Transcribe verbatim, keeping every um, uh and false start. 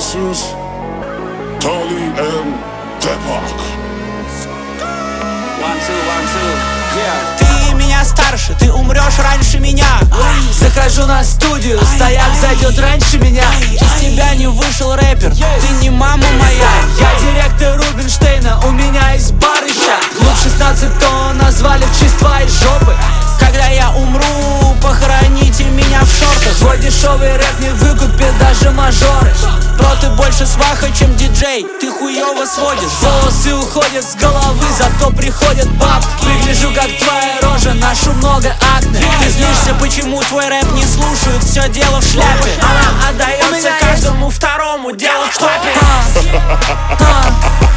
Versus Tali and Tepak. One, two, one, two, yeah. Ты меня старше, ты умрешь раньше меня. Захожу на студию, стояк зайдет раньше меня. Из тебя не вышел рэпер, ты не мама моя. Я директор Рубинштейна, у меня есть барыша. Клуб шестнадцать, то назвали в честь твоей жопы. Когда я умру, похороните меня в шортах. Твой дешевый рэп не выкупит даже мажоры. Про ты больше сваха, чем диджей, ты хуёво сводишь. Волосы уходят с головы, зато приходят бабки. Выгляжу как твоя рожа, ношу много акне. Ты злишься, почему твой рэп не слушают, все дело в шляпе. Она отдается каждому второму, дело в топе.